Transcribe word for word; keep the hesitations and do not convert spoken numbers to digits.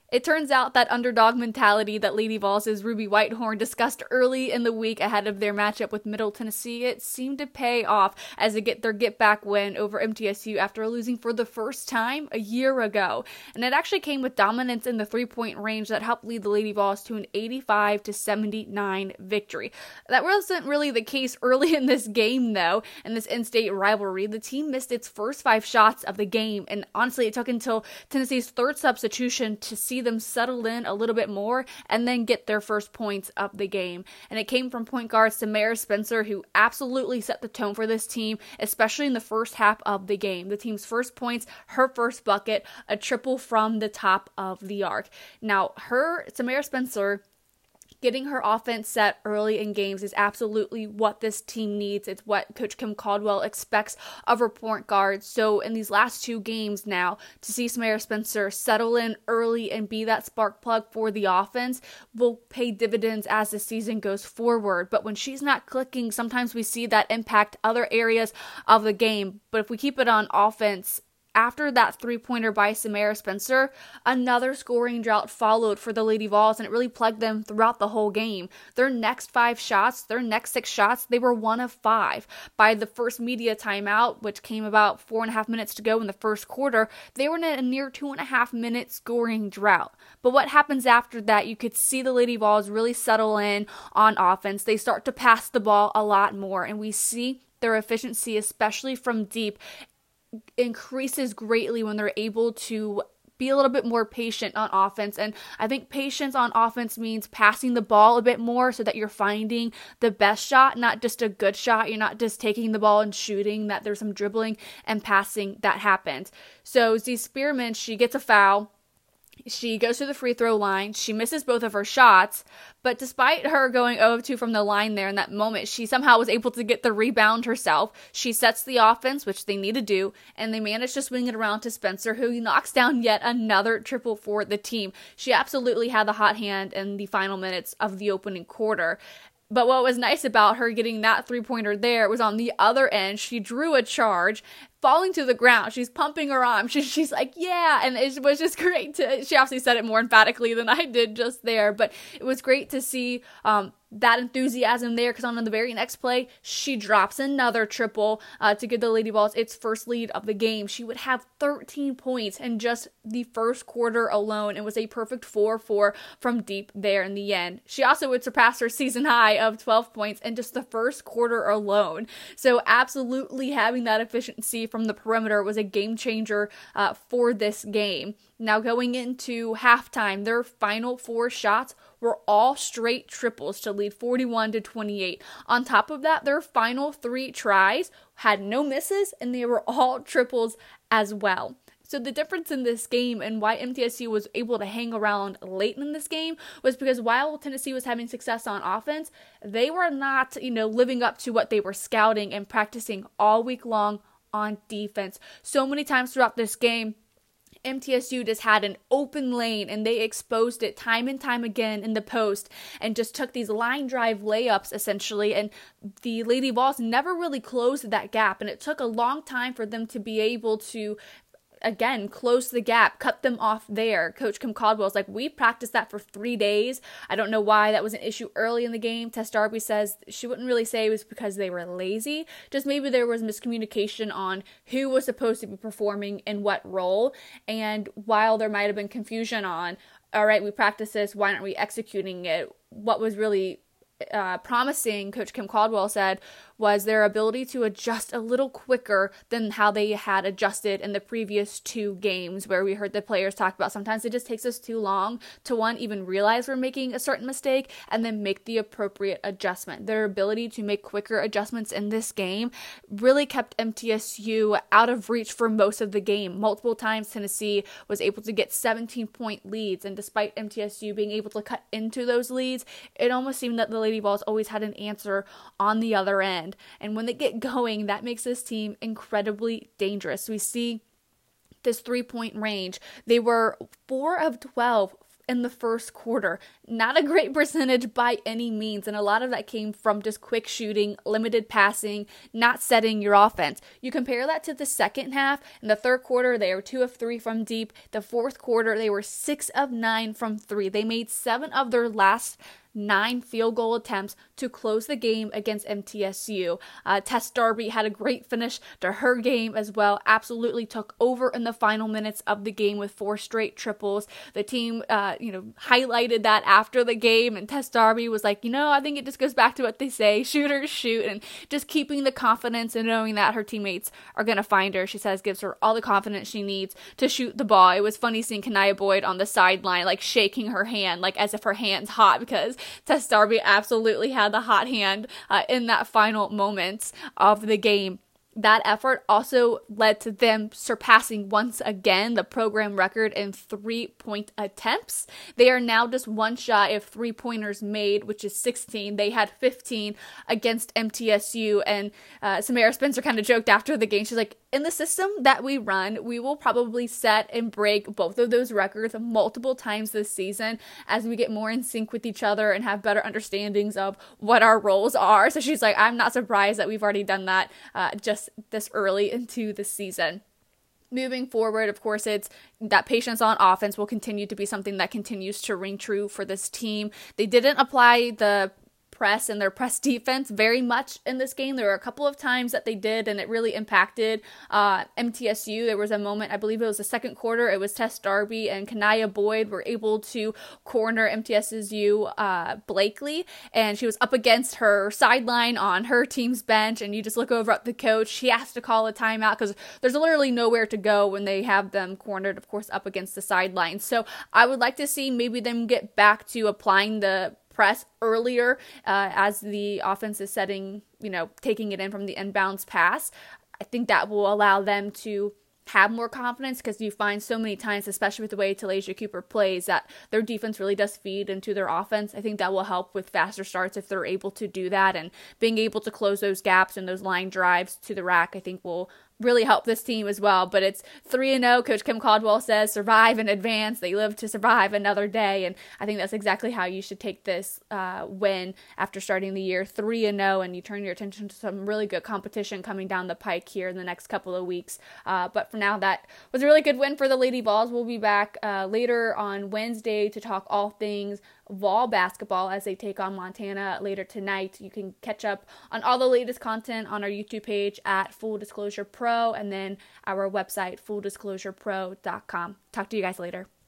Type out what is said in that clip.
It turns out that underdog mentality that Lady Vols' Ruby Whitehorn discussed early in the week ahead of their matchup with Middle Tennessee, it seemed to pay off as they get their get-back win over M T S U after losing for the first time a year ago. And it actually came with dominance in the three-point range that helped lead the Lady Vols to an eighty-five to seventy-nine victory. That wasn't really the case early in this game, though. In this in-state rivalry, the team missed its first five shots of the game, and honestly, it took until Tennessee's third substitution to see them settle in a little bit more and then get their first points of the game. And it came from point guard Samara Spencer, who absolutely set the tone for this team, especially in the first half of the game. The team's first points, her first bucket, a triple from the top of the arc. Now, her, Samara Spencer, getting her offense set early in games is absolutely what this team needs. It's what Coach Kim Caldwell expects of her point guard. So in these last two games now, to see Samara Spencer settle in early and be that spark plug for the offense will pay dividends as the season goes forward. But when she's not clicking, sometimes we see that impact other areas of the game. But if we keep it on offense, after that three-pointer by Samara Spencer, another scoring drought followed for the Lady Vols, and it really plagued them throughout the whole game. Their next five shots, their next six shots, they were one of five. By the first media timeout, which came about four and a half minutes to go in the first quarter, they were in a near two and a half minute scoring drought. But what happens after that, you could see the Lady Vols really settle in on offense. They start to pass the ball a lot more, and we see their efficiency, especially from deep, increases greatly when they're able to be a little bit more patient on offense. And I think patience on offense means passing the ball a bit more so that you're finding the best shot, not just a good shot. You're not just taking the ball and shooting, that there's some dribbling and passing that happens. So Z Spearman, she gets a foul. She goes to the free throw line. She misses both of her shots, but despite her going zero of two from the line there in that moment, she somehow was able to get the rebound herself. She sets the offense, which they need to do, and they manage to swing it around to Spencer, who knocks down yet another triple for the team. She absolutely had the hot hand in the final minutes of the opening quarter. But what was nice about her getting that three-pointer there was on the other end, she drew a charge, falling to the ground. She's pumping her arm. She, she's like, yeah. And it was just great to, she obviously said it more emphatically than I did just there, but it was great to see um, that enthusiasm there, because on the very next play, she drops another triple uh, to give the Lady Vols its first lead of the game. She would have thirteen points in just the first quarter alone. It was a perfect four four from deep there in the end. She also would surpass her season high of twelve points in just the first quarter alone. So absolutely having that efficiency from the perimeter was a game changer uh, for this game. Now going into halftime, their final four shots were all straight triples to lead forty-one to twenty-eight. On top of that, their final three tries had no misses, and they were all triples as well. So the difference in this game and why M T S U was able to hang around late in this game was because while Tennessee was having success on offense, they were not, you know, living up to what they were scouting and practicing all week long on defense. So many times throughout this game, M T S U just had an open lane and they exposed it time and time again in the post and just took these line drive layups essentially, and the Lady Vols never really closed that gap, and it took a long time for them to be able to again, close the gap, cut them off there. Coach Kim Caldwell was like, we practiced that for three days. I don't know why that was an issue early in the game. Tess Darby says she wouldn't really say it was because they were lazy. Just maybe there was miscommunication on who was supposed to be performing in what role. And while there might have been confusion on, all right, we practiced this, why aren't we executing it? What was really uh, promising, Coach Kim Caldwell said, was their ability to adjust a little quicker than how they had adjusted in the previous two games, where we heard the players talk about sometimes it just takes us too long to, one, even realize we're making a certain mistake and then make the appropriate adjustment. Their ability to make quicker adjustments in this game really kept M T S U out of reach for most of the game. Multiple times Tennessee was able to get seventeen point leads, and despite M T S U being able to cut into those leads, it almost seemed that the Lady Vols always had an answer on the other end. And when they get going, that makes this team incredibly dangerous. We see this three-point range. They were four of twelve in the first quarter. Not a great percentage by any means, and a lot of that came from just quick shooting, limited passing, not setting your offense. You compare that to the second half. In the third quarter, they were two of three from deep. The fourth quarter, they were six of nine from three. They made seven of their last nine field goal attempts to close the game against M T S U. Uh, Tess Darby had a great finish to her game as well. Absolutely took over in the final minutes of the game with four straight triples. The team, uh, you know, highlighted that after the game, and Tess Darby was like, you know, I think it just goes back to what they say, shooters shoot, and just keeping the confidence and knowing that her teammates are going to find her. She says gives her all the confidence she needs to shoot the ball. It was funny seeing Kania Boyd on the sideline, like shaking her hand, like as if her hand's hot, because Tess Darby absolutely had the hot hand uh, in that final moments of the game. That effort also led to them surpassing once again the program record in three-point attempts. They are now just one shy of three-pointers made, which is sixteen. They had fifteen against M T S U, and uh, Samara Spencer kind of joked after the game. She's like, in the system that we run, we will probably set and break both of those records multiple times this season as we get more in sync with each other and have better understandings of what our roles are. So she's like, I'm not surprised that we've already done that uh, just this early into the season. Moving forward, of course, it's that patience on offense will continue to be something that continues to ring true for this team. They didn't apply the press and their press defense very much in this game. There were a couple of times that they did, and it really impacted uh, M T S U. There was a moment, I believe it was the second quarter, it was Tess Darby and Kania Boyd were able to corner M T S U uh, Blakely, and she was up against her sideline on her team's bench, and you just look over at the coach. He has to call a timeout because there's literally nowhere to go when they have them cornered, of course, up against the sideline. So I would like to see maybe them get back to applying the press earlier uh, as the offense is setting, you know, taking it in from the inbounds pass. I think that will allow them to have more confidence, because you find so many times, especially with the way Talasia Cooper plays, that their defense really does feed into their offense. I think that will help with faster starts if they're able to do that, and being able to close those gaps and those line drives to the rack, I think will really help this team as well. But it's three and oh. Coach Kim Caldwell says survive and advance. They live to survive another day, and I think that's exactly how you should take this uh, win after starting the year three and oh, and you turn your attention to some really good competition coming down the pike here in the next couple of weeks. Uh, but for now, that was a really good win for the Lady Vols. We'll be back uh, later on Wednesday to talk all things Vol basketball as they take on Montana later tonight. You can catch up on all the latest content on our YouTube page at Full Disclosure Pro, and then our website, full disclosure pro dot com. Talk to you guys later.